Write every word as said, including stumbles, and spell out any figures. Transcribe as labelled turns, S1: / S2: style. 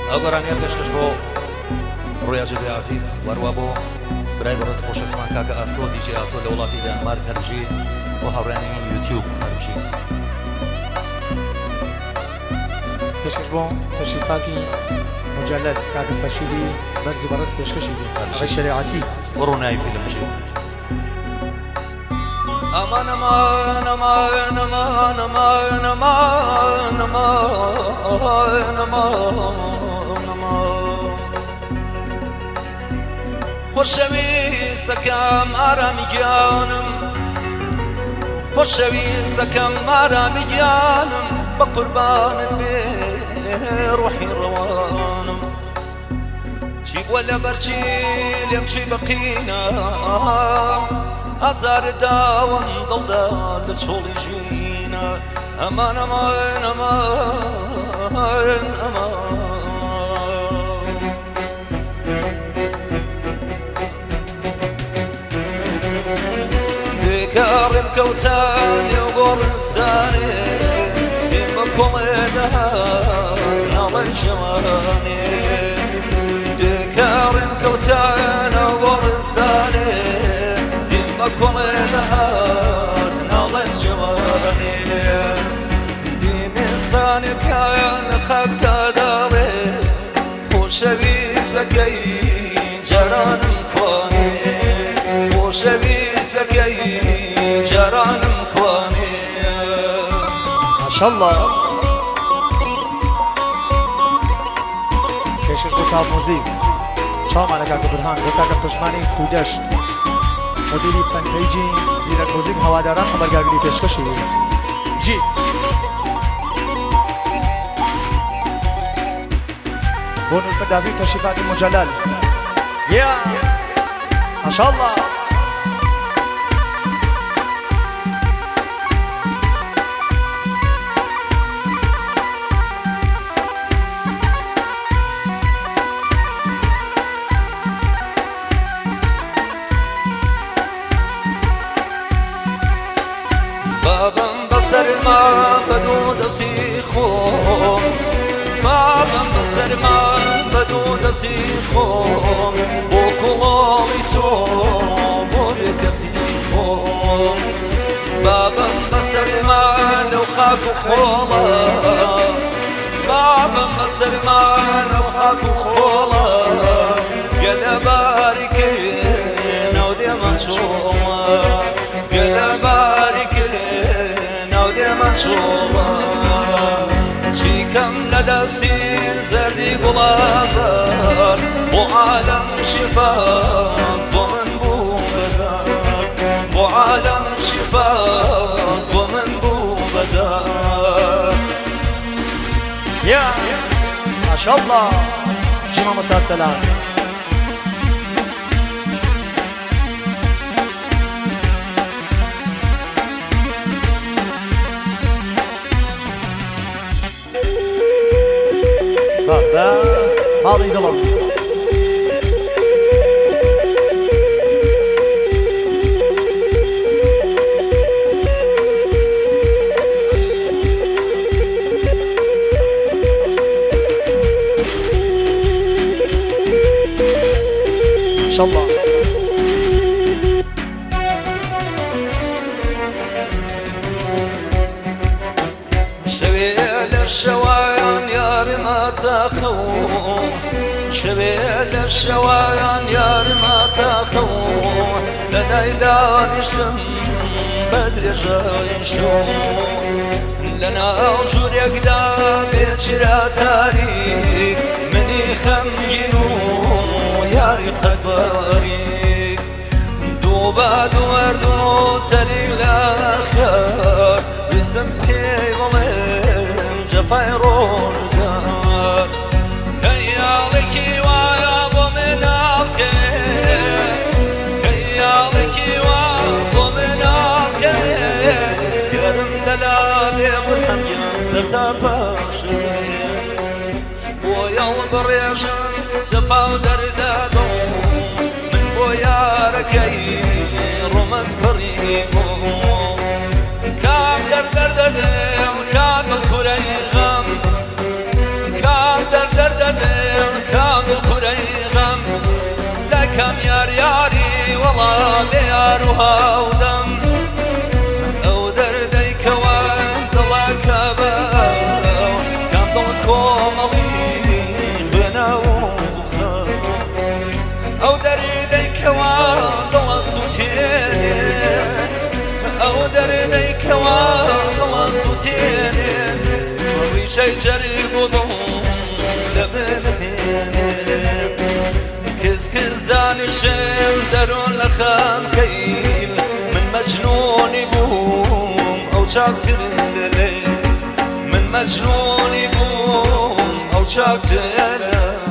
S1: ئەو گەڕانەیە پێشکەش بۆ ڕۆیاجێ عەزیز وەروە بۆ برای بەڕێز خۆشەویستمان کاکە ئاسۆ دیجێ ئاسۆ لە وڵاتی دانمارک هەرژی بۆ هاوڕێنی یوتیوب هەرژی
S2: پێشکەش بۆ تەشریفاتی مجلل کاکە فەشیلی بەرز و بەڕێز پێشکەشی بێ ئەغەی شەریعەتی
S1: بۆ ڕووناوی فیلمژی Aman aman aman aman aman aman aman aman aman Xoşevisekam arami canım Xoşevisekam arami canım Bak kurbanın bir ruhi ravanım Çi vela berçi lemşi bakina Azar davam dalda لشغل جينا أمان أمان أمان أمان بكارم كوتاني وقرصاني بمكم إدهات نظر جواني بكارم كوتاني وقرصاني بمكم إدهات نظر جواني بمزقاني كان خبت داري خوشويستكي جرانم كواني خوشويستكي جرانم كواني
S2: ما شاء الله پێشکەش بۆ کاک موزیک چاومانە کاکە برهان بۆ کاکە پشمانی کودەشت مدیری فەنپەیجی زیرەک موزیک هەواداران خەبەرگاگری پێشکەشی بێت جی بۆ نورپەردازی تەشریفاتی مجلل یا ما شاء الله
S1: بابم بسرما بدود سیخم بابم بسرما بدود سیخم بو کلامی تو بو کسیخم بابم بسرما لو خاک خولا بابم بسرما لو خاک خولا قل بارك نودي منشوما قل بارك مشروبا جيكم لدسين زردي قلازر بو عالم شفاز بو من بو بدر بو عالم شفاز بو من بو بدر
S2: يا ما شاء الله جمع مسلسلات بابا ماضي دڵم إن شاء الله
S1: شويل الشوايان يا رما تخو شويل الشوايان يا رما تخو لدي دانشتم بدر جايشو لنا أوجور يقدا بيشرا تاريك مني خمجنو ياري قباريك دوبا دوردو تري الآخر بسمحي ظلم جفاي روزك كيالكي وابو مناك كيالكي وابو مناك يرم دلالي برحم ينسرتا باشي بويا وبريشن جفا ودردادو من بويا ركي رمت بريفو كام در دردده كام الكري غم كام در دردده كم يار ياري والله ديار وهاودم أو دردي كوان ضلك باو كم ضلكم أغي غنا وخا أو دردي كوان ضل صوتين أو دردي كوان ضل صوتين ريشي جري قضم كز كز دانشم درون لخام كيل من مجنون بوم أو شاكتر الليل من مجنون بوم أو شاكتر